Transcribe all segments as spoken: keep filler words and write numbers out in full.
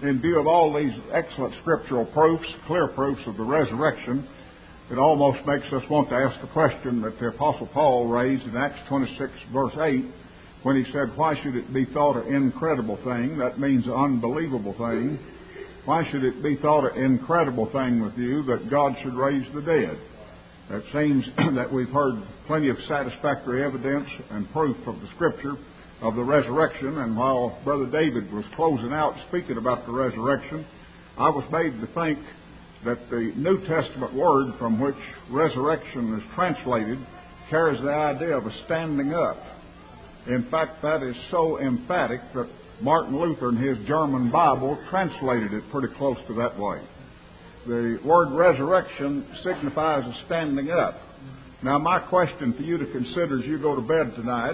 in view of all these excellent scriptural proofs, clear proofs of the resurrection, it almost makes us want to ask the question that the Apostle Paul raised in Acts twenty-six, verse eight, when he said, why should it be thought an incredible thing? That means an unbelievable thing. Why should it be thought an incredible thing with you that God should raise the dead? It seems that we've heard plenty of satisfactory evidence and proof of the Scripture of the resurrection, and while Brother David was closing out speaking about the resurrection, I was made to think that the New Testament word from which resurrection is translated carries the idea of a standing up. In fact, that is so emphatic that Martin Luther in his German Bible translated it pretty close to that way. The word resurrection signifies a standing up. Now, my question for you to consider as you go to bed tonight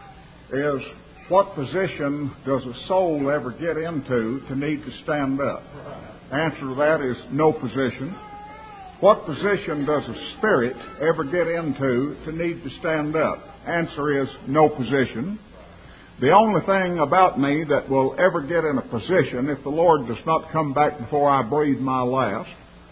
is, what position does a soul ever get into to need to stand up? Answer to that is no position. What position does a spirit ever get into to need to stand up? Answer is no position. The only thing about me that will ever get in a position, if the Lord does not come back before I breathe my last,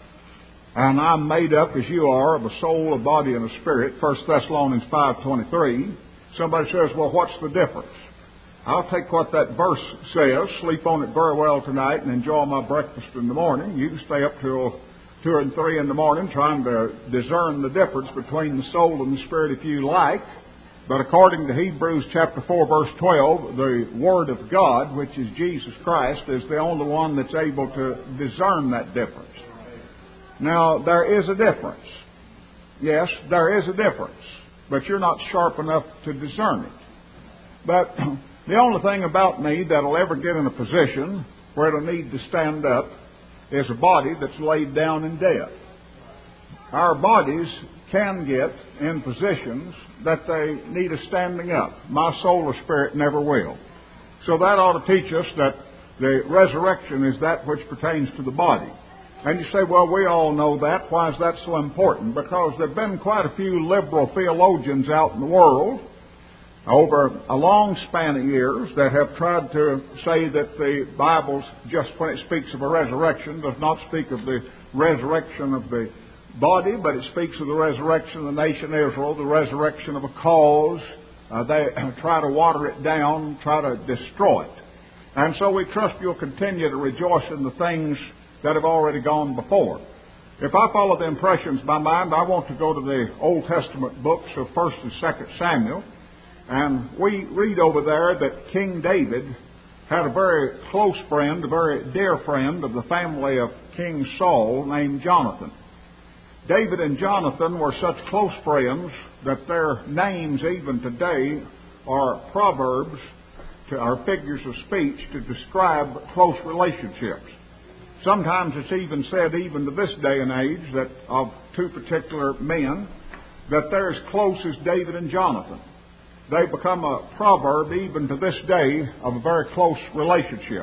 and I'm made up as you are of a soul, a body, and a spirit, First Thessalonians five twenty-three, somebody says, well, what's the difference? I'll take what that verse says, sleep on it very well tonight, and enjoy my breakfast in the morning. You can stay up till two and three in the morning trying to discern the difference between the soul and the spirit if you like. But according to Hebrews chapter four, verse twelve, the Word of God, which is Jesus Christ, is the only one that's able to discern that difference. Now, there is a difference. Yes, there is a difference. But you're not sharp enough to discern it. But the only thing about me that'll ever get in a position where it'll need to stand up is a body that's laid down in death. Our bodies can get in positions that they need a standing up. My soul or spirit never will. So that ought to teach us that the resurrection is that which pertains to the body. And you say, well, we all know that. Why is that so important? Because there have been quite a few liberal theologians out in the world over a long span of years that have tried to say that the Bible, just when it speaks of a resurrection, does not speak of the resurrection of the body, but it speaks of the resurrection of the nation Israel, the resurrection of a cause. Uh, they try to water it down, try to destroy it. And so we trust you'll continue to rejoice in the things that have already gone before. If I follow the impressions of my mind, I want to go to the Old Testament books of First and Second Samuel, and we read over there that King David had a very close friend, a very dear friend of the family of King Saul named Jonathan. David and Jonathan were such close friends that their names even today are proverbs, to, are figures of speech to describe close relationships. Sometimes it's even said, even to this day and age, that of two particular men, that they're as close as David and Jonathan. They become a proverb even to this day of a very close relationship.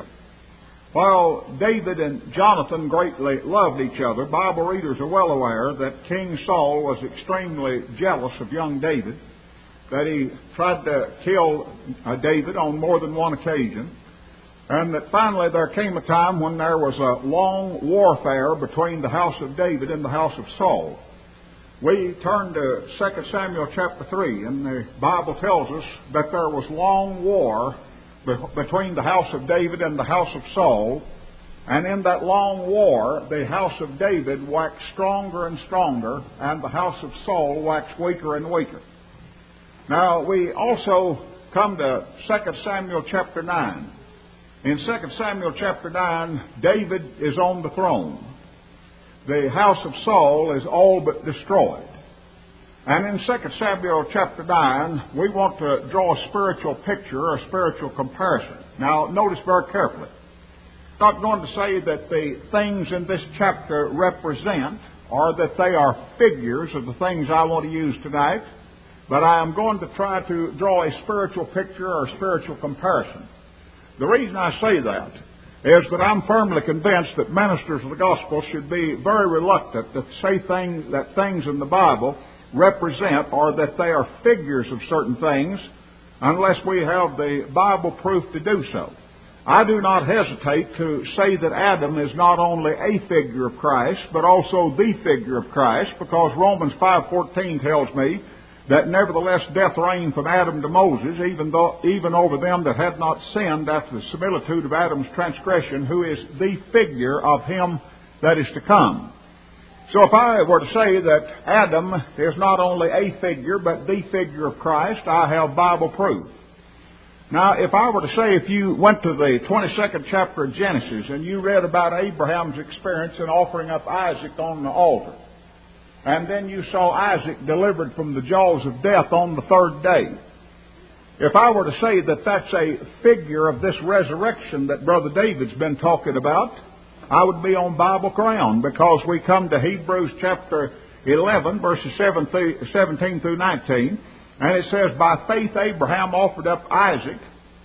While David and Jonathan greatly loved each other, Bible readers are well aware that King Saul was extremely jealous of young David, that he tried to kill uh, David on more than one occasion, and that finally there came a time when there was a long warfare between the house of David and the house of Saul. We turn to Second Samuel chapter three, and the Bible tells us that there was long war between the house of David and the house of Saul, and in that long war the house of David waxed stronger and stronger, and the house of Saul waxed weaker and weaker. Now we also come to Second Samuel chapter nine. In Second Samuel chapter nine, David is on the throne. The house of Saul is all but destroyed. And in Second Samuel chapter nine, we want to draw a spiritual picture, a spiritual comparison. Now, notice very carefully. I'm not going to say that the things in this chapter represent or that they are figures of the things I want to use tonight, but I am going to try to draw a spiritual picture or a spiritual comparison. The reason I say that is that I'm firmly convinced that ministers of the gospel should be very reluctant to say things, that things in the Bible represent or that they are figures of certain things unless we have the Bible proof to do so. I do not hesitate to say that Adam is not only a figure of Christ, but also the figure of Christ, because Romans five fourteen tells me that nevertheless death reigned from Adam to Moses, even though even over them that had not sinned after the similitude of Adam's transgression, who is the figure of him that is to come. So if I were to say that Adam is not only a figure, but the figure of Christ, I have Bible proof. Now, if I were to say, if you went to the twenty-second chapter of Genesis and you read about Abraham's experience in offering up Isaac on the altar, and then you saw Isaac delivered from the jaws of death on the third day, if I were to say that that's a figure of this resurrection that Brother David's been talking about, I would be on Bible ground, because we come to Hebrews chapter eleven, verses seventeen through nineteen, and it says, by faith Abraham offered up Isaac,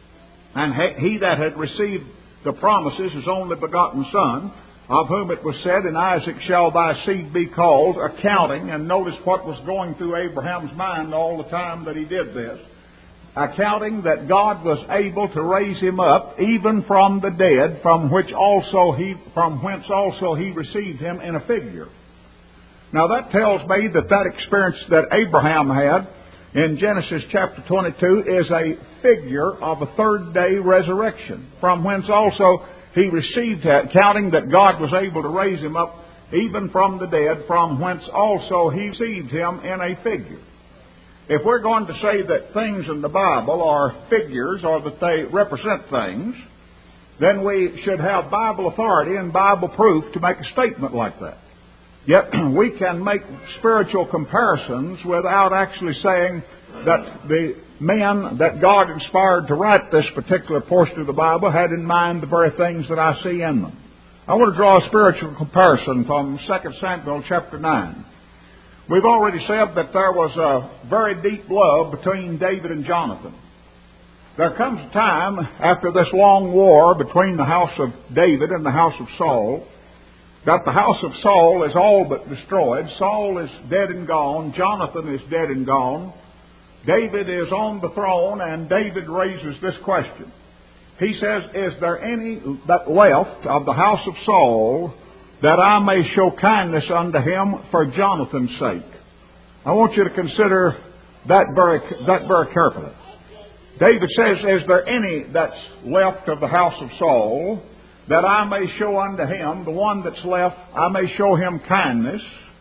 and he that had received the promises, his only begotten son, of whom it was said, in Isaac shall thy seed be called, accounting, and notice what was going through Abraham's mind all the time that he did this, accounting that God was able to raise him up even from the dead, from which also he, from whence also he received him in a figure. Now that tells me that that experience that Abraham had in Genesis chapter twenty-two is a figure of a third day resurrection, from whence also he received that, counting that God was able to raise him up even from the dead, from whence also he received him in a figure. If we're going to say that things in the Bible are figures, or that they represent things, then we should have Bible authority and Bible proof to make a statement like that. Yet we can make spiritual comparisons without actually saying that the men that God inspired to write this particular portion of the Bible had in mind the very things that I see in them. I want to draw a spiritual comparison from Second Samuel chapter nine. We've already said that there was a very deep love between David and Jonathan. There comes a time after this long war between the house of David and the house of Saul that the house of Saul is all but destroyed. Saul is dead and gone. Jonathan is dead and gone. David is on the throne, and David raises this question. He says, is there any that left of the house of Saul that I may show kindness unto him for Jonathan's sake? I want you to consider that very, that very carefully. David says, is there any that's left of the house of Saul that I may show unto him, the one that's left, I may show him kindness,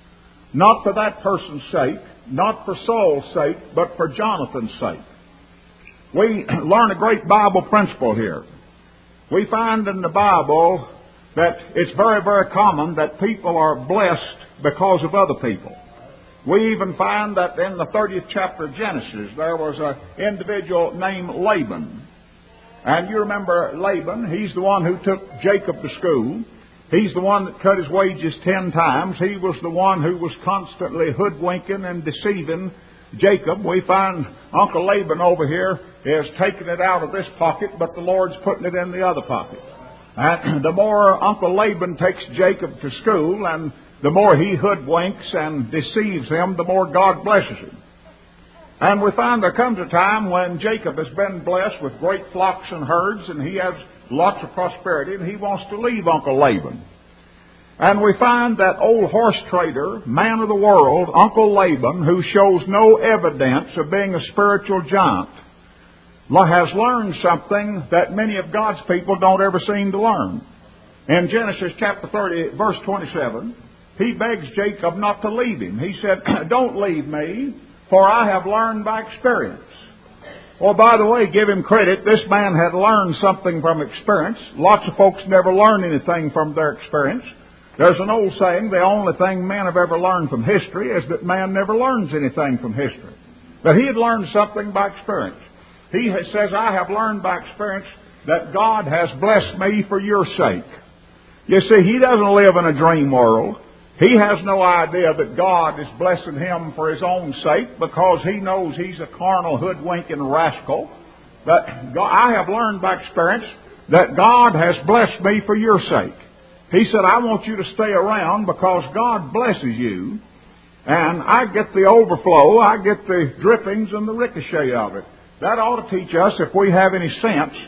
not for that person's sake, not for Saul's sake, but for Jonathan's sake? We learn a great Bible principle here. We find in the Bible that it's very, very common that people are blessed because of other people. We even find that in the thirtieth chapter of Genesis, there was an individual named Laban. And you remember Laban, he's the one who took Jacob to school. He's the one that cut his wages ten times. He was the one who was constantly hoodwinking and deceiving Jacob. We find Uncle Laban over here is taking it out of this pocket, but the Lord's putting it in the other pocket. And the more Uncle Laban takes Jacob to school, and the more he hoodwinks and deceives him, the more God blesses him. And we find there comes a time when Jacob has been blessed with great flocks and herds, and he has lots of prosperity, and he wants to leave Uncle Laban. And we find that old horse trader, man of the world, Uncle Laban, who shows no evidence of being a spiritual giant, has learned something that many of God's people don't ever seem to learn. In Genesis chapter thirty, verse twenty-seven, he begs Jacob not to leave him. He said, don't leave me, for I have learned by experience. Well, by the way, give him credit. This man had learned something from experience. Lots of folks never learn anything from their experience. There's an old saying, the only thing men have ever learned from history is that man never learns anything from history. But he had learned something by experience. He says, I have learned by experience that God has blessed me for your sake. You see, he doesn't live in a dream world. He has no idea that God is blessing him for his own sake, because he knows he's a carnal, hoodwinking rascal. But I have learned by experience that God has blessed me for your sake. He said, I want you to stay around because God blesses you, and I get the overflow, I get the drippings and the ricochet of it. That ought to teach us, if we have any sense,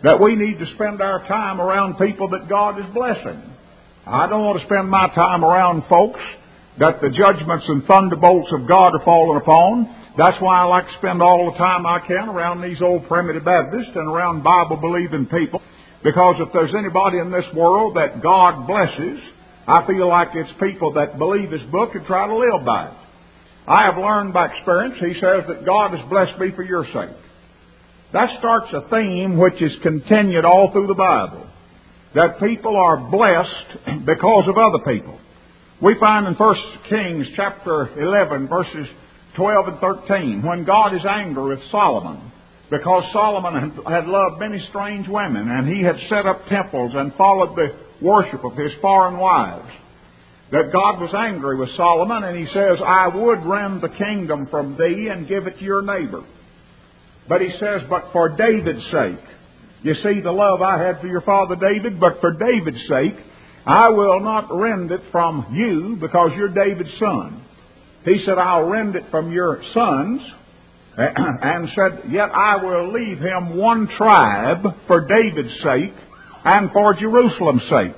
that we need to spend our time around people that God is blessing. I don't want to spend my time around folks that the judgments and thunderbolts of God are falling upon. That's why I like to spend all the time I can around these old primitive Baptists and around Bible-believing people. Because if there's anybody in this world that God blesses, I feel like it's people that believe His book and try to live by it. I have learned by experience, He says that God has blessed me for your sake. That starts a theme which is continued all through the Bible. That people are blessed because of other people. We find in First Kings chapter eleven, verses twelve and thirteen, when God is angry with Solomon, because Solomon had loved many strange women, and he had set up temples and followed the worship of his foreign wives, that God was angry with Solomon, and He says, I would rend the kingdom from thee and give it to your neighbor. But He says, but for David's sake, you see the love I had for your father David, but for David's sake, I will not rend it from you because you're David's son. He said, I'll rend it from your sons, and said, yet I will leave him one tribe for David's sake and for Jerusalem's sake.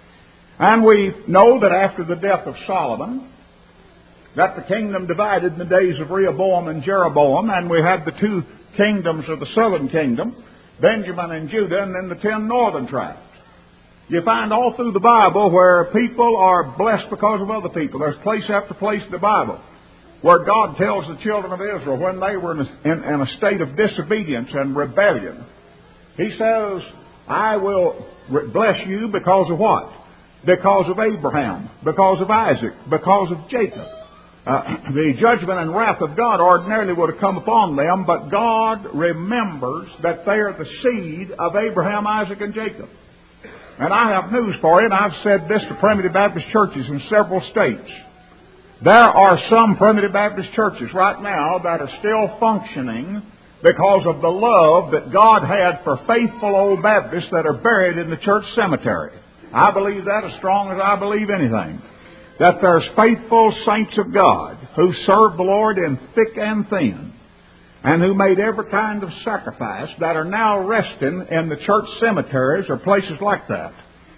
And we know that after the death of Solomon, that the kingdom divided in the days of Rehoboam and Jeroboam, and we had the two kingdoms of the southern kingdom, Benjamin and Judah, and then the ten northern tribes. You find all through the Bible where people are blessed because of other people. There's place after place in the Bible where God tells the children of Israel when they were in a, in, in a state of disobedience and rebellion, He says, I will bless you because of what? Because of Abraham, because of Isaac, because of Jacob. Uh, the judgment and wrath of God ordinarily would have come upon them, but God remembers that they are the seed of Abraham, Isaac, and Jacob. And I have news for you, and I've said this to Primitive Baptist churches in several states. There are some Primitive Baptist churches right now that are still functioning because of the love that God had for faithful old Baptists that are buried in the church cemetery. I believe that as strong as I believe anything. That there's faithful saints of God who served the Lord in thick and thin, and who made every kind of sacrifice, that are now resting in the church cemeteries or places like that.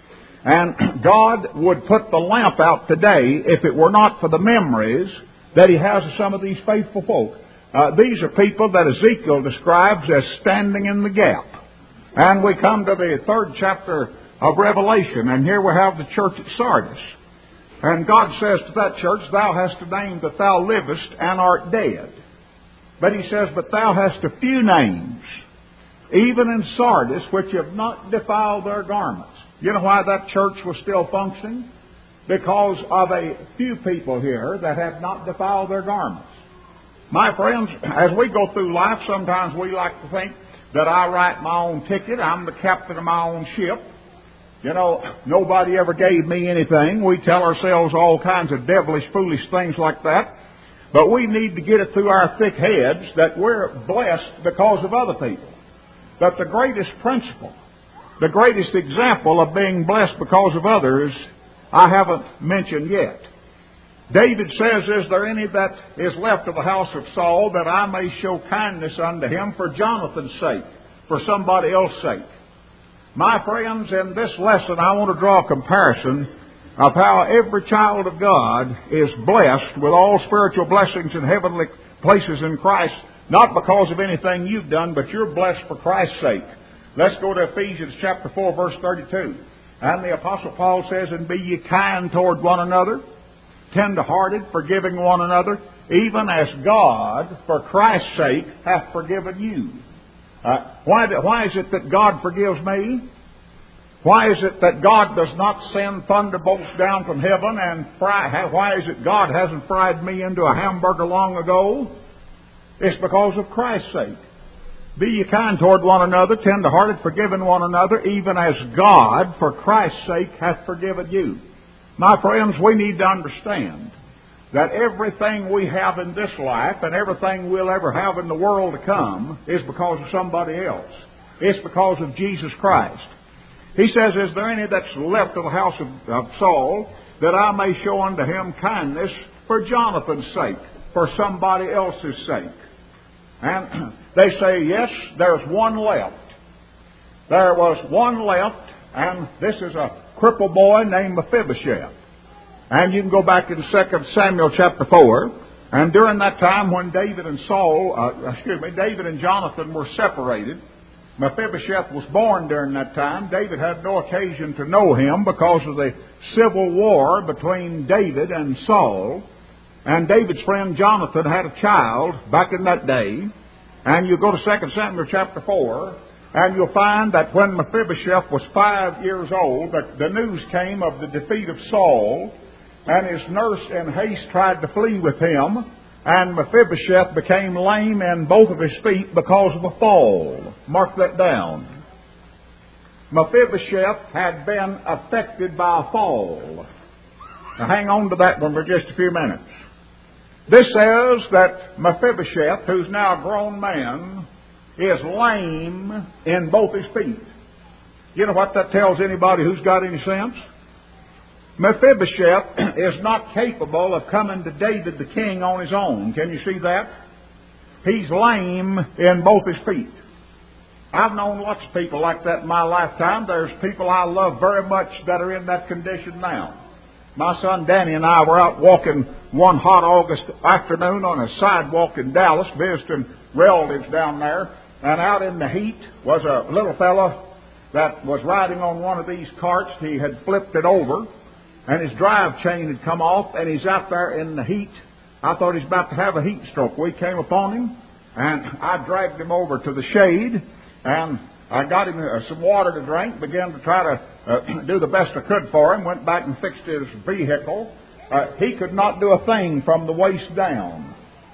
And God would put the lamp out today if it were not for the memories that He has of some of these faithful folk. Uh, these are people that Ezekiel describes as standing in the gap. And we come to the third chapter of Revelation, and here we have the church at Sardis. And God says to that church, thou hast a name that thou livest and art dead. But He says, but thou hast a few names, even in Sardis, which have not defiled their garments. You know why that church was still functioning? Because of a few people here that had not defiled their garments. My friends, as we go through life, sometimes we like to think that I write my own ticket. I'm the captain of my own ship. You know, nobody ever gave me anything. We tell ourselves all kinds of devilish, foolish things like that. But we need to get it through our thick heads that we're blessed because of other people. That the greatest principle, the greatest example of being blessed because of others, I haven't mentioned yet. David says, is there any that is left of the house of Saul, that I may show kindness unto him for Jonathan's sake, for somebody else's sake? My friends, in this lesson I want to draw a comparison of how every child of God is blessed with all spiritual blessings in heavenly places in Christ, not because of anything you've done, but you're blessed for Christ's sake. Let's go to Ephesians chapter four, verse thirty-two. And the Apostle Paul says, and be ye kind toward one another, tender-hearted, forgiving one another, even as God, for Christ's sake, hath forgiven you. Uh, why, why is it that God forgives me? Why is it that God does not send thunderbolts down from heaven and fry? Why is it God hasn't fried me into a hamburger long ago? It's because of Christ's sake. Be ye kind toward one another, tender-hearted, forgiving one another, even as God, for Christ's sake, hath forgiven you. My friends, we need to understand that everything we have in this life and everything we'll ever have in the world to come is because of somebody else. It's because of Jesus Christ. He says, is there any that's left of the house of, of Saul, that I may show unto him kindness for Jonathan's sake, for somebody else's sake? And they say, yes, there's one left. there was one left, and this is a crippled boy named Mephibosheth. And you can go back in Second Samuel chapter four, and during that time when David and Saul, uh, excuse me, David and Jonathan were separated, Mephibosheth was born during that time. David had no occasion to know him because of the civil war between David and Saul. And David's friend Jonathan had a child back in that day. And you go to Second Samuel chapter four, and you'll find that when Mephibosheth was five years old, that the news came of the defeat of Saul, and his nurse in haste tried to flee with him, and Mephibosheth became lame in both of his feet because of a fall. Mark that down. Mephibosheth had been affected by a fall. Now hang on to that one for just a few minutes. This says that Mephibosheth, who's now a grown man, is lame in both his feet. You know what that tells anybody who's got any sense? Mephibosheth is not capable of coming to David the king on his own. Can you see that? He's lame in both his feet. I've known lots of people like that in my lifetime. There's people I love very much that are in that condition now. My son Danny and I were out walking one hot August afternoon on a sidewalk in Dallas, visiting relatives down there. And out in the heat was a little fellow that was riding on one of these carts. He had flipped it over, and his drive chain had come off, and he's out there in the heat. I thought he's about to have a heat stroke. We came upon him, and I dragged him over to the shade, and I got him uh, some water to drink, began to try to uh, do the best I could for him, went back and fixed his vehicle. Uh, he could not do a thing from the waist down.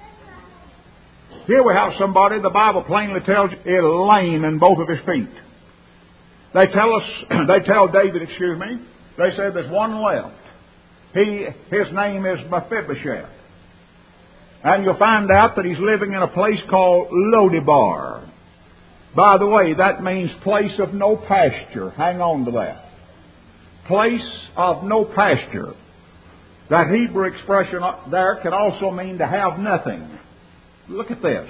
Here we have somebody, the Bible plainly tells you, is lame in both of his feet. They tell us, they tell David, excuse me, they say there's one left. He, his name is Mephibosheth. And you'll find out that he's living in a place called Lodebar. By the way, that means place of no pasture. Hang on to that. Place of no pasture. That Hebrew expression there can also mean to have nothing. Look at this.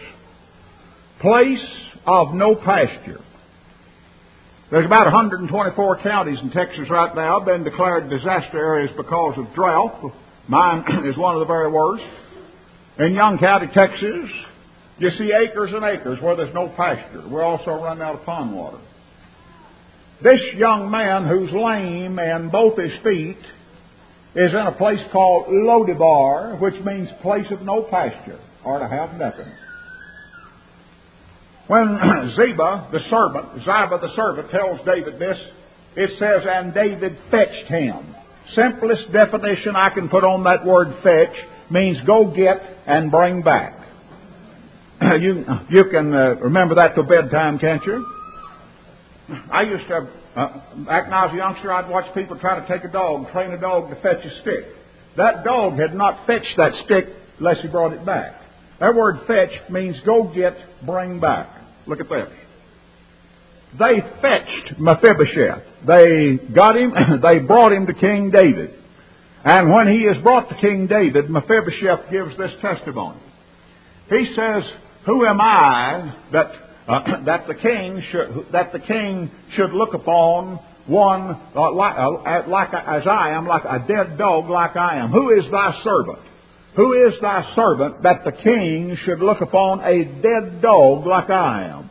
Place of no pasture. There's about one hundred twenty-four counties in Texas right now been declared disaster areas because of drought. Mine is one of the very worst. In Young County, Texas, you see acres and acres where there's no pasture. We're also running out of pond water. This young man who's lame in both his feet is in a place called Lodebar, which means place of no pasture, or to have nothing. When Ziba, the servant, Ziba the servant tells David this, it says, and David fetched him. Simplest definition I can put on that word fetch means go get and bring back. You, you can uh, remember that till bedtime, can't you? I used to, uh, back when I was a youngster, I'd watch people try to take a dog, train a dog to fetch a stick. That dog had not fetched that stick unless he brought it back. That word fetch means go get, bring back. Look at this. They fetched Mephibosheth. They got him, they brought him to King David. And when he is brought to King David, Mephibosheth gives this testimony. He says, who am I that uh, that the king should that the king should look upon one uh, like, uh, like as I am, like a dead dog like I am? Who is thy servant? Who is thy servant that the king should look upon a dead dog like I am?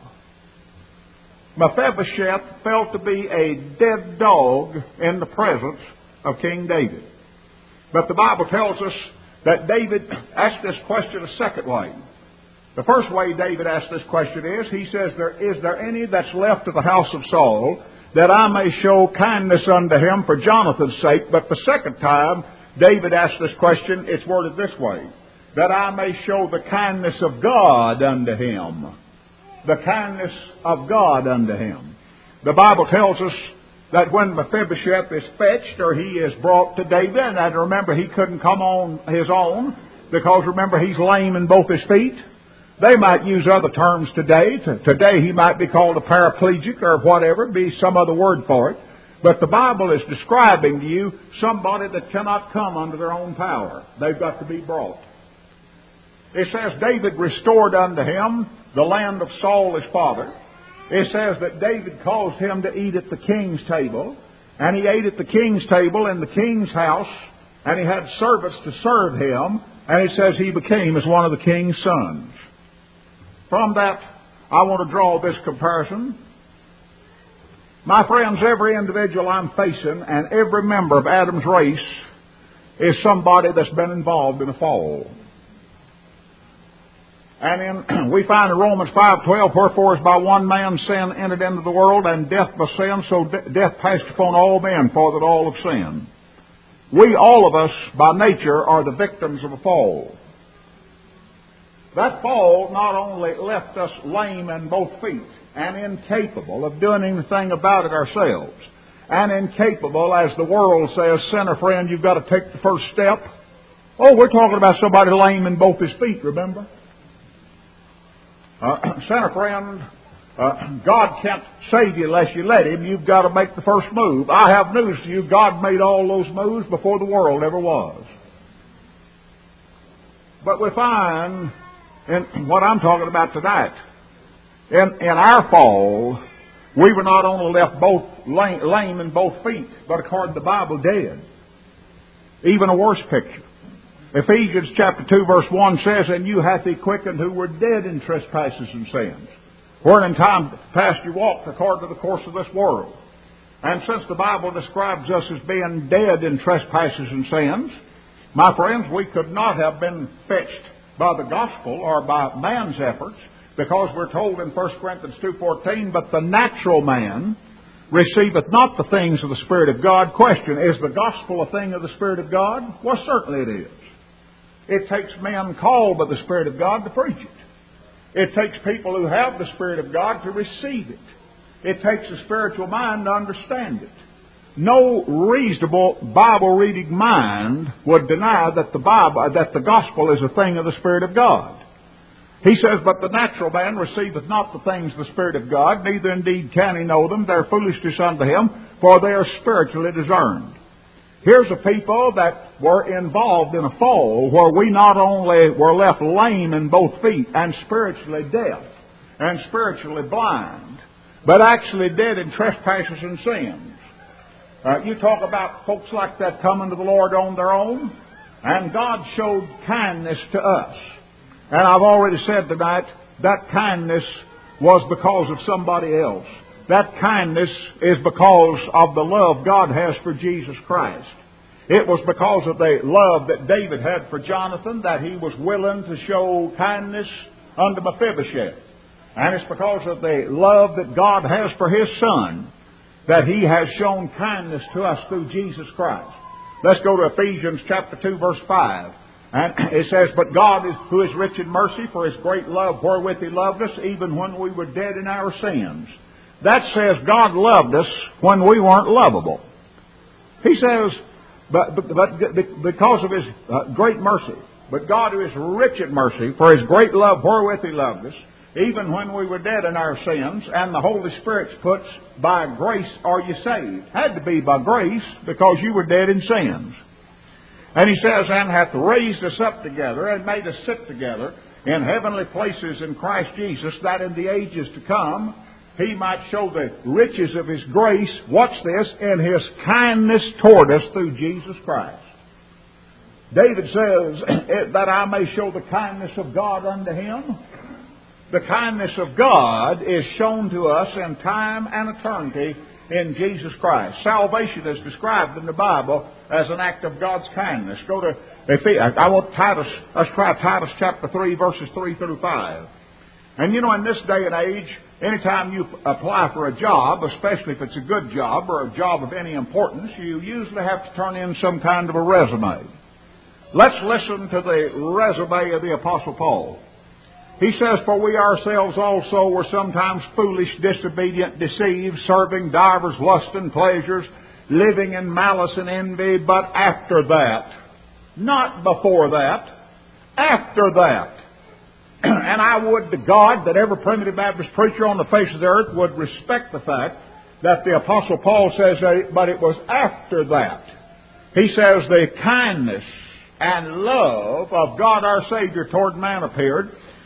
Mephibosheth felt to be a dead dog in the presence of King David. But the Bible tells us that David asked this question a second way. The first way David asked this question is, he says, there, is there any that's left of the house of Saul that I may show kindness unto him for Jonathan's sake? But the second time David asked this question, it's worded this way, that I may show the kindness of God unto him. The kindness of God unto him. The Bible tells us that when Mephibosheth is fetched or he is brought to David, and remember he couldn't come on his own because remember he's lame in both his feet. They might use other terms today. Today he might be called a paraplegic or whatever, be some other word for it. But the Bible is describing to you somebody that cannot come under their own power. They've got to be brought. It says David restored unto him the land of Saul his father, It says that David caused him to eat at the king's table, and he ate at the king's table in the king's house, and he had servants to serve him, and it says he became as one of the king's sons. From that, I want to draw this comparison. My friends, every individual I'm facing and every member of Adam's race is somebody that's been involved in a fall. And in, we find in Romans five twelve, wherefore as by one man's sin entered into the world, and death by sin, so de- death passed upon all men, for that all have sinned. We, all of us, by nature, are the victims of a fall. That fall not only left us lame in both feet, and incapable of doing anything about it ourselves, and incapable, as the world says, sinner friend, you've got to take the first step. Oh, we're talking about somebody lame in both his feet, remember? Uh, sinner friend, uh, God can't save you unless you let Him. You've got to make the first move. I have news to you. God made all those moves before the world ever was. But we find, in what I'm talking about tonight, in, in our fall, we were not only left both lame, lame in both feet, but according to the Bible, dead. Even a worse picture. Ephesians chapter two verse one says, and you hath He quickened who were dead in trespasses and sins, wherein in time past you walked according to the course of this world. And since the Bible describes us as being dead in trespasses and sins, my friends, we could not have been fetched by the gospel or by man's efforts, because we're told in First Corinthians two fourteen, but the natural man receiveth not the things of the Spirit of God. Question, is the gospel a thing of the Spirit of God? Well, certainly it is. It takes men called by the Spirit of God to preach it. It takes people who have the Spirit of God to receive it. It takes a spiritual mind to understand it. No reasonable Bible-reading mind would deny that the Bible, that the gospel is a thing of the Spirit of God. He says, but the natural man receiveth not the things of the Spirit of God, neither indeed can he know them. They are foolishness unto him, for they are spiritually discerned. Here's a people that were involved in a fall where we not only were left lame in both feet and spiritually deaf and spiritually blind, but actually dead in trespasses and sins. Uh, you talk about folks like that coming to the Lord on their own, and God showed kindness to us. And I've already said tonight, that kindness was because of somebody else. That kindness is because of the love God has for Jesus Christ. It was because of the love that David had for Jonathan that he was willing to show kindness unto Mephibosheth. And it's because of the love that God has for His Son that He has shown kindness to us through Jesus Christ. Let's go to Ephesians chapter two verse five. And it says, but God, is, who is rich in mercy, for His great love wherewith He loved us, even when we were dead in our sins. That says God loved us when we weren't lovable. He says, but, but, but because of His uh, great mercy, but God who is rich in mercy, for His great love wherewith He loved us, even when we were dead in our sins, and the Holy Spirit puts, by grace are you saved. Had to be by grace, because you were dead in sins. And He says, and hath raised us up together, and made us sit together in heavenly places in Christ Jesus, that in the ages to come He might show the riches of His grace, watch this, in His kindness toward us through Jesus Christ. David says, that I may show the kindness of God unto him. The kindness of God is shown to us in time and eternity in Jesus Christ. Salvation is described in the Bible as an act of God's kindness. Go to, I want Titus, let's try Titus chapter three, verses three through five. And you know, in this day and age, anytime you apply for a job, especially if it's a good job or a job of any importance, you usually have to turn in some kind of a resume. Let's listen to the resume of the Apostle Paul. He says, for we ourselves also were sometimes foolish, disobedient, deceived, serving divers lusts and pleasures, living in malice and envy, but after that, not before that, after that. And I would to God that every primitive Baptist preacher on the face of the earth would respect the fact that the Apostle Paul says, but it was after that. He says, the kindness and love of God our Savior toward man appeared,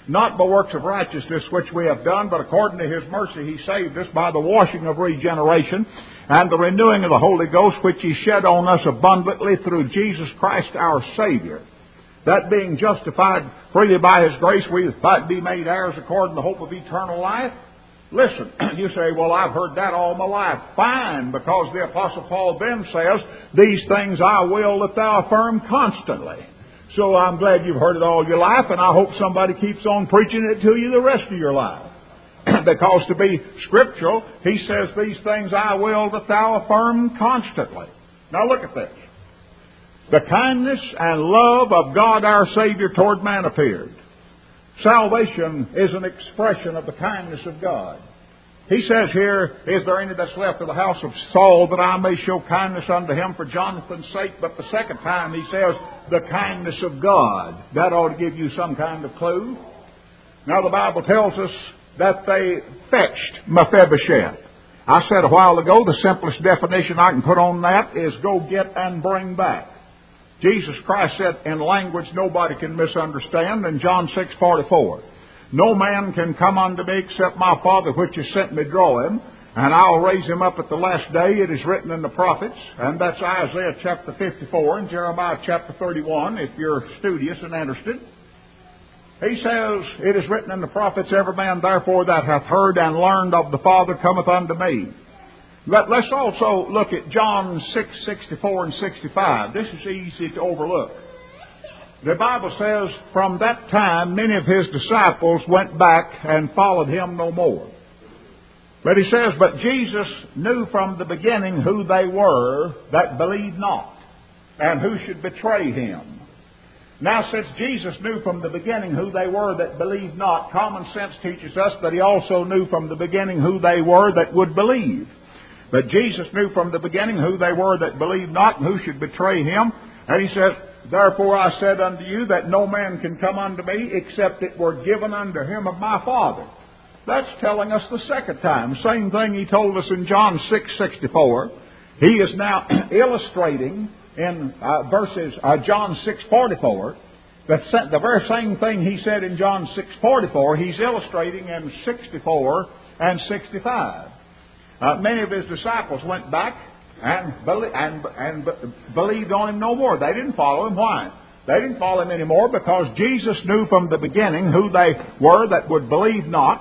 not by works of righteousness which we have done, but according to His mercy He saved us by the washing of regeneration and the renewing of the Holy Ghost, which He shed on us abundantly through Jesus Christ our Savior. That being justified freely by His grace, we might be made heirs according to the hope of eternal life. Listen, you say, well, I've heard that all my life. Fine, because the Apostle Paul then says, these things I will that thou affirm constantly. So I'm glad you've heard it all your life, and I hope somebody keeps on preaching it to you the rest of your life. Because to be scriptural, he says, these things I will that thou affirm constantly. Now look at this. The kindness and love of God our Savior toward man appeared. Salvation is an expression of the kindness of God. He says here, is there any that's left of the house of Saul that I may show kindness unto him for Jonathan's sake? But the second time he says, the kindness of God. That ought to give you some kind of clue. Now the Bible tells us that they fetched Mephibosheth. I said a while ago, the simplest definition I can put on that is go get and bring back. Jesus Christ said in language nobody can misunderstand in John six forty-four, no man can come unto me except my Father which has sent me draw him, and I'll raise him up at the last day. It is written in the prophets, and that's Isaiah chapter fifty-four and Jeremiah chapter thirty-one, if you're studious and interested. He says, it is written in the prophets, every man therefore that hath heard and learned of the Father cometh unto me. But let's also look at John six sixty-four and sixty-five. This is easy to overlook. The Bible says, from that time many of his disciples went back and followed him no more. But he says, but Jesus knew from the beginning who they were that believed not, and who should betray him. Now, since Jesus knew from the beginning who they were that believed not, common sense teaches us that He also knew from the beginning who they were that would believe. But Jesus knew from the beginning who they were that believed not, and who should betray Him. And He says, therefore I said unto you that no man can come unto me except it were given unto him of my Father. That's telling us the second time. Same thing He told us in John six sixty-four. He is now illustrating in uh, verses uh, John six forty-four. The, the very same thing He said in John six forty-four, He's illustrating in sixty-four and sixty-five. Uh, many of His disciples went back and, belie- and, and be- believed on Him no more. They didn't follow Him. Why? They didn't follow Him anymore because Jesus knew from the beginning who they were that would believe not,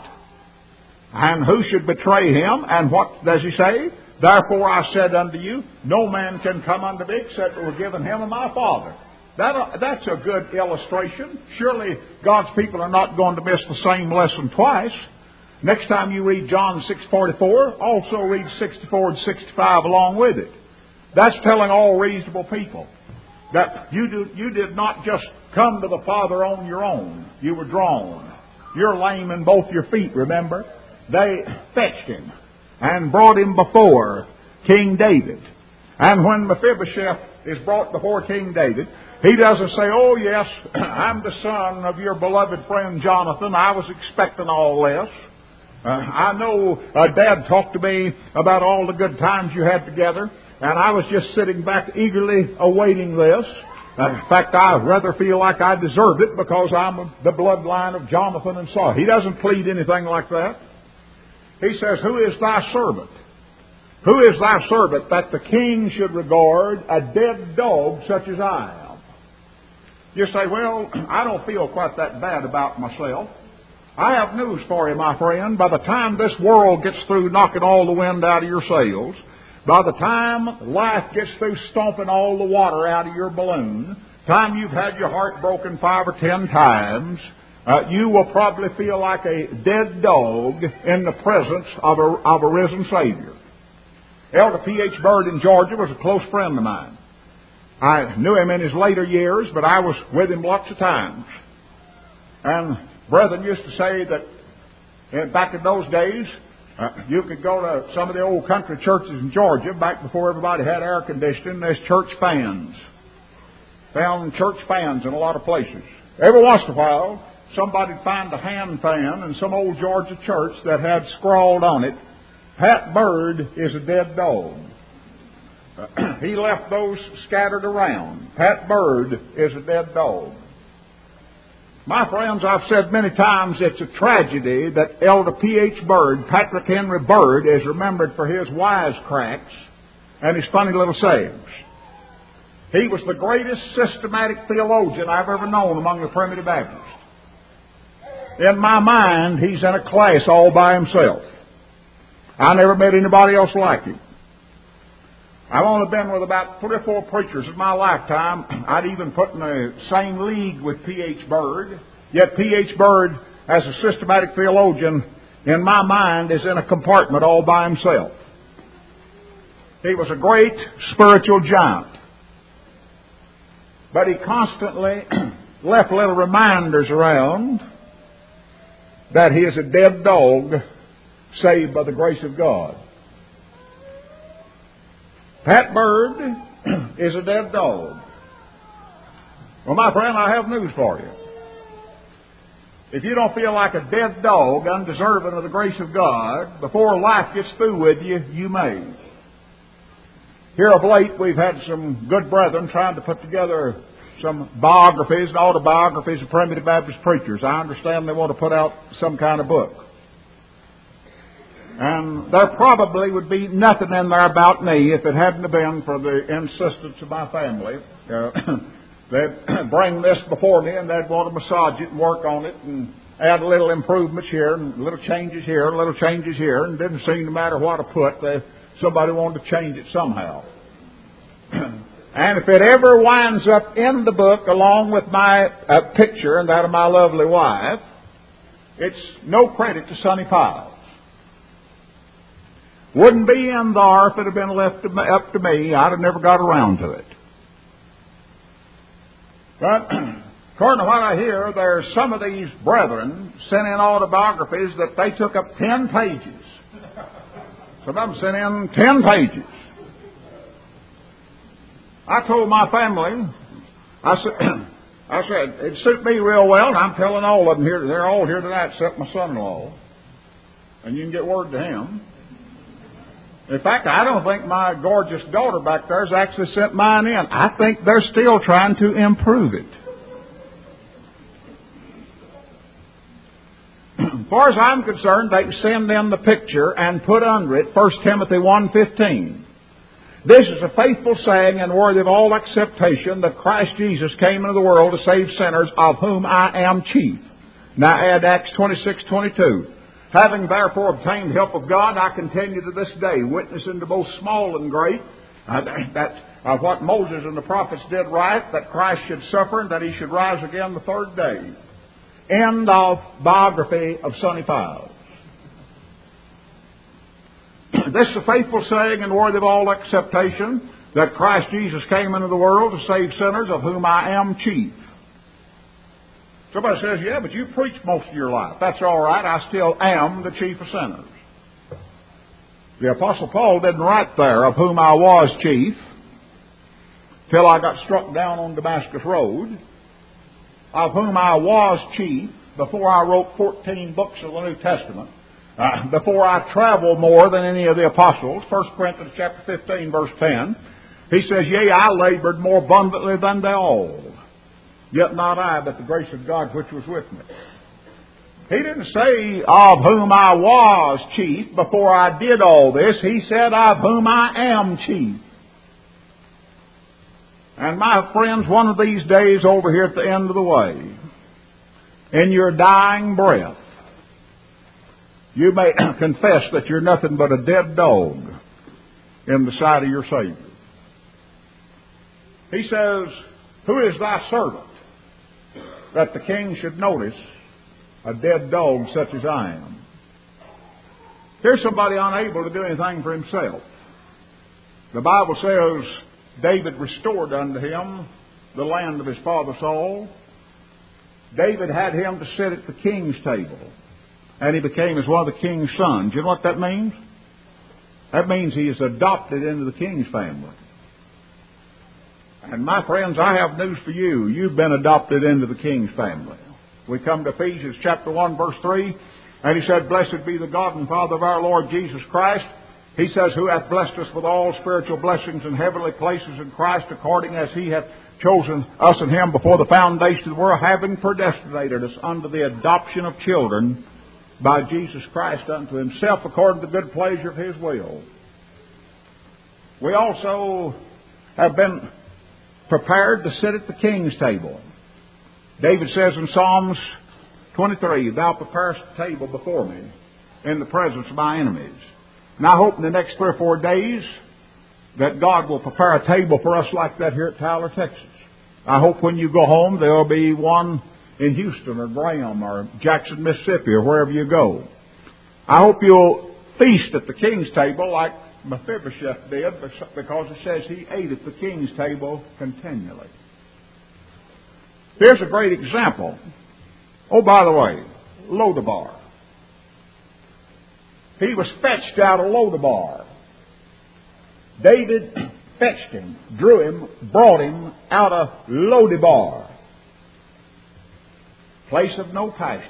and who should betray Him. And what does He say? Therefore I said unto you, no man can come unto me except it were given him of my Father. That, uh, that's a good illustration. Surely God's people are not going to miss the same lesson twice. Next time you read John six forty-four, also read sixty-four and sixty-five along with it. That's telling all reasonable people that you, do, you did not just come to the Father on your own. You were drawn. You're lame in both your feet, remember? They fetched Him and brought Him before King David. And when Mephibosheth is brought before King David, he doesn't say, oh yes, I'm the son of your beloved friend Jonathan. I was expecting all this. Uh, I know uh, Dad talked to me about all the good times you had together, and I was just sitting back eagerly awaiting this. Uh, in fact, I rather feel like I deserve it because I'm the bloodline of Jonathan and Saul. He doesn't plead anything like that. He says, who is thy servant? Who is thy servant that the king should regard a dead dog such as I am? You say, well, I don't feel quite that bad about myself. I have news for you, my friend. By the time this world gets through knocking all the wind out of your sails, by the time life gets through stomping all the water out of your balloon, time you've had your heart broken five or ten times, uh, you will probably feel like a dead dog in the presence of a, of a risen Savior. Elder P H Bird in Georgia was a close friend of mine. I knew him in his later years, but I was with him lots of times. And brethren used to say that in, back in those days, uh, you could go to some of the old country churches in Georgia, back before everybody had air conditioning, there's church fans. Found church fans in a lot of places. Every once in a while, somebody'd find a hand fan in some old Georgia church that had scrawled on it, Pat Bird is a dead dog. Uh, he left those scattered around. Pat Bird is a dead dog. My friends, I've said many times it's a tragedy that Elder P H Byrd, Patrick Henry Byrd, is remembered for his wisecracks and his funny little sayings. He was the greatest systematic theologian I've ever known among the primitive Baptists. In my mind, he's in a class all by himself. I never met anybody else like him. I've only been with about three or four preachers in my lifetime. I'd even put in the same league with P H Byrd. Yet P H Byrd, as a systematic theologian, in my mind, is in a compartment all by himself. He was a great spiritual giant. But he constantly left little reminders around that he is a dead dog saved by the grace of God. Pat Byrd is a dead dog. Well, my friend, I have news for you. If you don't feel like a dead dog, undeserving of the grace of God, before life gets through with you, you may. Here of late, we've had some good brethren trying to put together some biographies and autobiographies of primitive Baptist preachers. I understand they want to put out some kind of book. And there probably would be nothing in there about me if it hadn't been for the insistence of my family. Uh, they'd bring this before me and they'd want to massage it and work on it and add little improvements here and little changes here and little changes here. And it didn't seem to matter what I put. They, somebody wanted to change it somehow. And if it ever winds up in the book along with my uh, picture and that of my lovely wife, it's no credit to Sonny Files. Wouldn't be in there if it had been left to me, up to me. I'd have never got around to it. But according to what I hear, there's some of these brethren sent in autobiographies that they took up ten pages. Some of them sent in ten pages. I told my family, I said, I said, it'd suit me real well, and I'm telling all of them here, they're all here tonight except my son-in-law. And you can get word to him. In fact, I don't think my gorgeous daughter back there has actually sent mine in. I think they're still trying to improve it. As far as I'm concerned, they can send in the picture and put under it First Timothy one fifteen. This is a faithful saying and worthy of all acceptation that Christ Jesus came into the world to save sinners, of whom I am chief. Now add Acts twenty-six twenty-two. Having therefore obtained help of God, I continue to this day, witnessing to both small and great, uh, that uh, what Moses and the prophets did right, that Christ should suffer and that he should rise again the third day. End of biography of Sonny Files. This is a faithful saying and worthy of all acceptation, that Christ Jesus came into the world to save sinners, of whom I am chief. Somebody says, yeah, but you preached most of your life. That's all right. I still am the chief of sinners. The Apostle Paul didn't write there, of whom I was chief, till I got struck down on Damascus Road. Of whom I was chief before I wrote fourteen books of the New Testament. Uh, before I traveled more than any of the apostles. First Corinthians chapter fifteen, verse ten. He says, yea, I labored more abundantly than they all. Yet not I, but the grace of God which was with me. He didn't say, of whom I was chief before I did all this. He said, of whom I am chief. And my friends, one of these days over here at the end of the way, in your dying breath, you may confess that you're nothing but a dead dog in the sight of your Savior. He says, who is thy servant, that the king should notice a dead dog such as I am? Here's somebody unable to do anything for himself. The Bible says David restored unto him the land of his father Saul. David had him to sit at the king's table, and he became as one of the king's sons. You know what that means? That means he is adopted into the king's family. And my friends, I have news for you. You've been adopted into the king's family. We come to Ephesians chapter one, verse three, and he said, blessed be the God and Father of our Lord Jesus Christ. He says, who hath blessed us with all spiritual blessings in heavenly places in Christ, according as he hath chosen us in Him before the foundation of the world, having predestinated us unto the adoption of children by Jesus Christ unto Himself, according to the good pleasure of His will. We also have been prepared to sit at the King's table. David says in Psalms twenty-three, Thou preparest a table before me in the presence of my enemies. And I hope in the next three or four days that God will prepare a table for us like that here at Tyler, Texas. I hope when you go home there will be one in Houston or Graham or Jackson, Mississippi, or wherever you go. I hope you'll feast at the King's table like Mephibosheth did, because it says he ate at the King's table continually. Here's a great example. Oh, by the way, Lodabar. He was fetched out of Lodabar. David fetched him, drew him, brought him out of Lodabar, place of no pasture.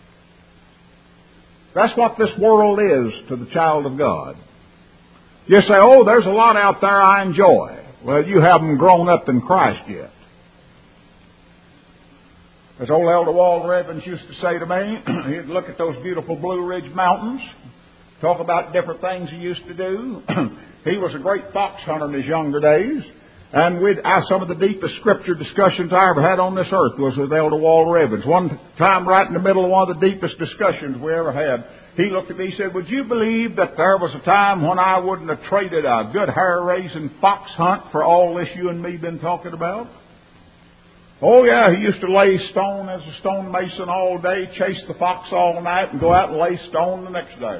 That's what this world is to the child of God. You say, oh, there's a lot out there I enjoy. Well, you haven't grown up in Christ yet. As old Elder Walter Evans used to say to me, he'd look at those beautiful Blue Ridge Mountains, talk about different things he used to do. He was a great fox hunter in his younger days. And we'd, I, some of the deepest scripture discussions I ever had on this earth was with Elder Walter Evans. One time right in the middle of one of the deepest discussions we ever had, he looked at me and said, would you believe that there was a time when I wouldn't have traded a good hair-raising fox hunt for all this you and me been talking about? Oh, yeah, he used to lay stone as a stone mason all day, chase the fox all night, and go out and lay stone the next day.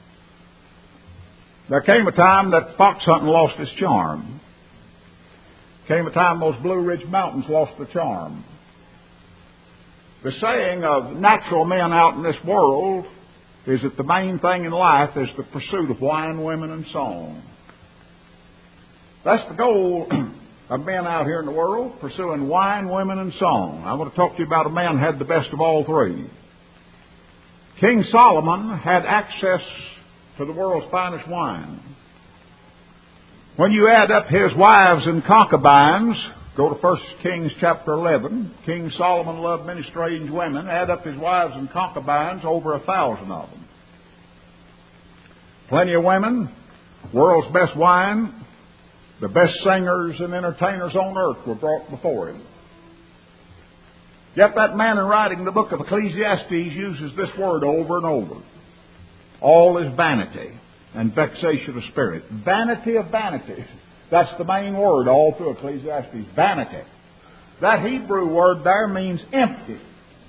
There came a time that fox hunting lost its charm. Came a time those Blue Ridge Mountains lost the charm. The saying of natural men out in this world is that the main thing in life is the pursuit of wine, women, and song. That's the goal of men out here in the world, pursuing wine, women, and song. I want to talk to you about a man who had the best of all three. King Solomon had access to the world's finest wine. When you add up his wives and concubines, go to First Kings chapter eleven. King Solomon loved many strange women. Add up his wives and concubines, over a thousand of them. Plenty of women, world's best wine, the best singers and entertainers on earth were brought before him. Yet that man in writing the book of Ecclesiastes uses this word over and over. All is vanity and vexation of spirit. Vanity of vanities. That's the main word all through Ecclesiastes. Vanity. That Hebrew word there means empty.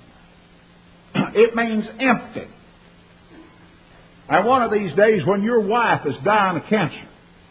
It means empty. And one of these days when your wife is dying of cancer,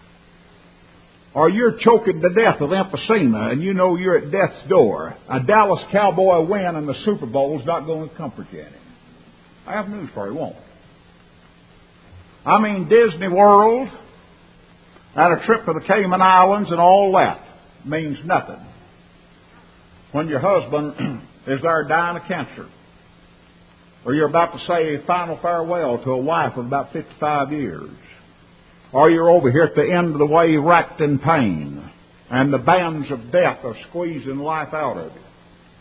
or you're choking to death of emphysema and you know you're at death's door, a Dallas Cowboy win in the Super Bowl is not going to comfort you any. I have news for you, won't it? I mean, Disney World and a trip to the Cayman Islands and all that means nothing when your husband is there dying of cancer, or you're about to say final farewell to a wife of about fifty-five years, or you're over here at the end of the way racked in pain and the bands of death are squeezing life out of you.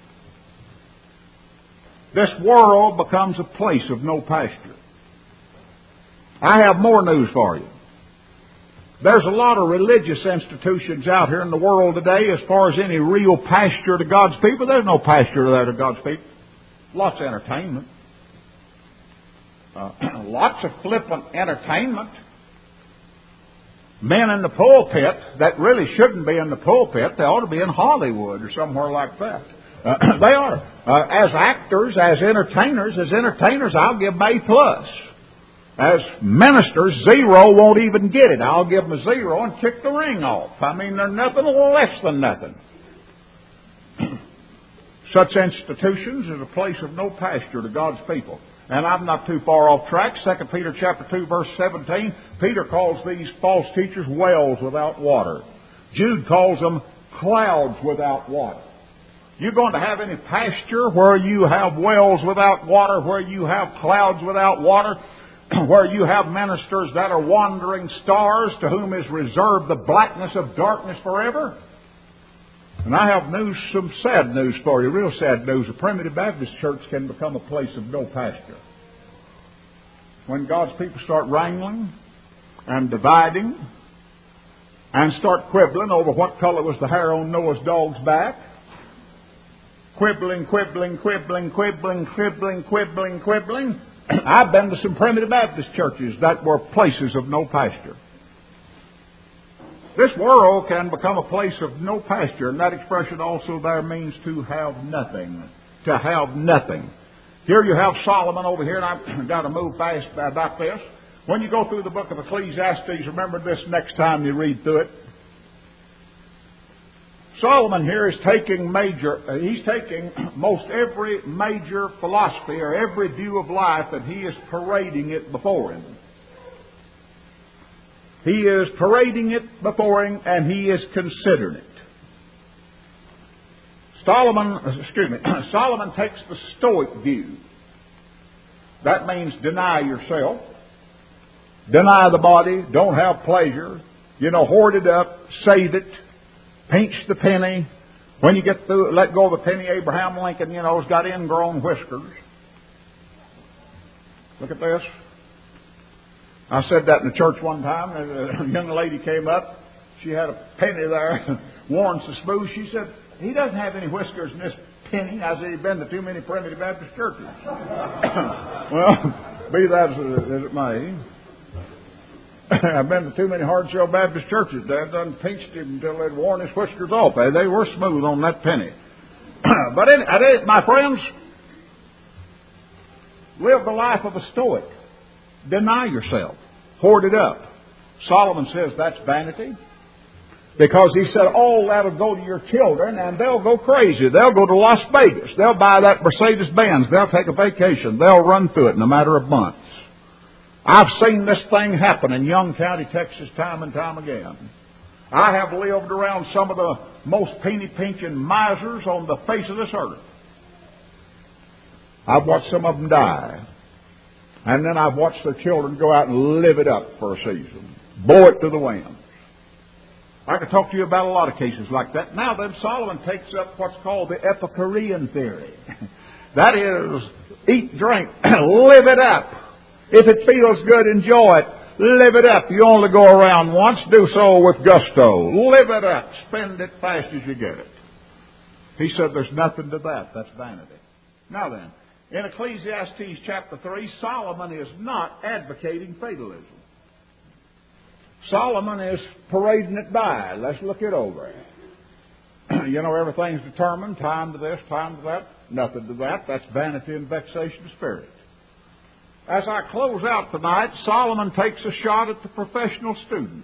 This world becomes a place of no pasture. I have more news for you. There's a lot of religious institutions out here in the world today. As far as any real pasture to God's people, there's no pasture there to God's people. Lots of entertainment. Uh, lots of flippant entertainment. Men in the pulpit that really shouldn't be in the pulpit. They ought to be in Hollywood or somewhere like that. Uh, they ought to. Uh, as actors, as entertainers, as entertainers, I'll give them A plus. As ministers, zero won't even get it. I'll give them a zero and kick the ring off. I mean, they're nothing less than nothing. Such institutions is a place of no pasture to God's people. And I'm not too far off track. Second Peter chapter two, verse seventeen, Peter calls these false teachers wells without water. Jude calls them clouds without water. You're going to have any pasture where you have wells without water, where you have clouds without water, where you have ministers that are wandering stars to whom is reserved the blackness of darkness forever? And I have news, some sad news for you, real sad news. A primitive Baptist church can become a place of no pasture. When God's people start wrangling and dividing and start quibbling over what color was the hair on Noah's dog's back, quibbling, quibbling, quibbling, quibbling, quibbling, quibbling, quibbling. I've been to some primitive Baptist churches that were places of no pasture. This world can become a place of no pasture, and that expression also there means to have nothing. To have nothing. Here you have Solomon over here, and I've got to move fast about this. When you go through the book of Ecclesiastes, remember this next time you read through it. Solomon here is taking major, uh, he's taking most every major philosophy or every view of life, and he is parading it before him. He is parading it before him, and he is considering it. Solomon, excuse me, Solomon takes the Stoic view. That means deny yourself, deny the body, don't have pleasure, you know, hoard it up, save it, pinch the penny. When you get through, let go of the penny. Abraham Lincoln, you know, has got ingrown whiskers. Look at this. I said that in the church one time. A young lady came up. She had a penny there, worn so smooth. She said, "He doesn't have any whiskers in this penny." I said, "He's been to too many primitive Baptist churches." Well, be that as it may. I've been to too many hard-shell Baptist churches. Dad done pinched him until they'd worn his whiskers off. They, they were smooth on that penny. But in, in, my friends, live the life of a Stoic. Deny yourself. Hoard it up. Solomon says that's vanity. Because he said, oh, that'll go to your children and they'll go crazy. They'll go to Las Vegas. They'll buy that Mercedes-Benz. They'll take a vacation. They'll run through it in a matter of months. I've seen this thing happen in Young County, Texas, time and time again. I have lived around some of the most penny-pinching misers on the face of this earth. I've watched some of them die. And then I've watched their children go out and live it up for a season. Blow it to the wind. I could talk to you about a lot of cases like that. Now then, Solomon takes up what's called the Epicurean theory. That is, eat, drink, live it up. If it feels good, enjoy it. Live it up. You only go around once, do so with gusto. Live it up. Spend it fast as you get it. He said there's nothing to that. That's vanity. Now then, in Ecclesiastes chapter three, Solomon is not advocating fatalism. Solomon is parading it by. Let's look it over. You know, everything's determined. Time to this, time to that. Nothing to that. That's vanity and vexation of spirit. As I close out tonight, Solomon takes a shot at the professional student.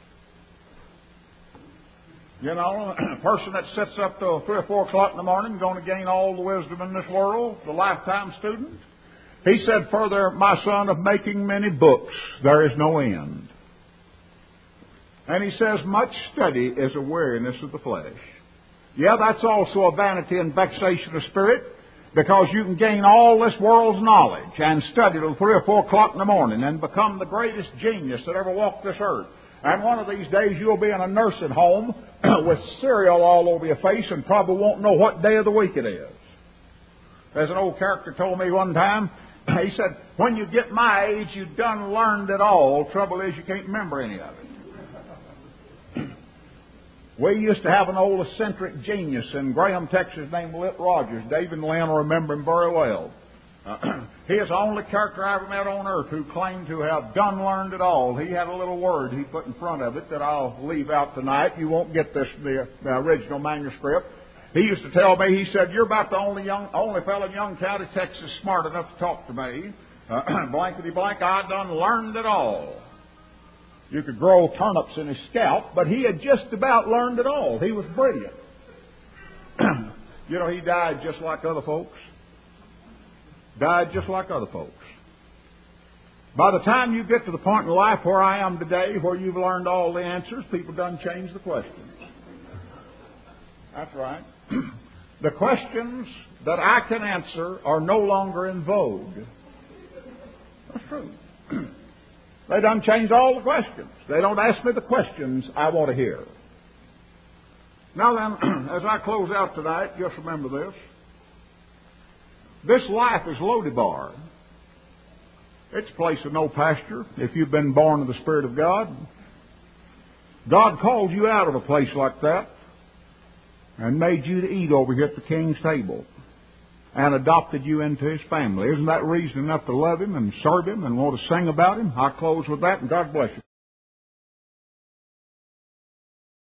You know, a person that sits up till three or four o'clock in the morning, going to gain all the wisdom in this world, the lifetime student. He said further, my son, of making many books, there is no end. And he says, much study is a weariness of the flesh. Yeah, that's also a vanity and vexation of spirit, because you can gain all this world's knowledge and study till three or four o'clock in the morning and become the greatest genius that ever walked this earth. And one of these days you'll be in a nursing home with cereal all over your face and probably won't know what day of the week it is. As an old character told me one time, he said, when you get my age, you've done learned it all. Trouble is you can't remember any of it. We used to have an old eccentric genius in Graham, Texas, named Lit Rogers. David and Lynn will remember him very well. Uh, he is the only character I ever met on earth who claimed to have done learned it all. He had a little word he put in front of it that I'll leave out tonight. You won't get this the, the original manuscript. He used to tell me, he said, you're about the only young, only fellow in Young County, Texas, smart enough to talk to me. Uh, blankety blank, I done learned it all. You could grow turnips in his scalp, but he had just about learned it all. He was brilliant. You know, he died just like other folks. Died just like other folks. By the time you get to the point in life where I am today, where you've learned all the answers, people done change the questions. That's right. The questions that I can answer are no longer in vogue. That's true. They done changed all the questions. They don't ask me the questions I want to hear. Now then, as I close out tonight, just remember this. This life is Lo-debar. It's a place of no pasture if you've been born of the Spirit of God. God called you out of a place like that and made you to eat over here at the King's table and adopted you into His family. Isn't that reason enough to love Him and serve Him and want to sing about Him? I'll close with that, and God bless you.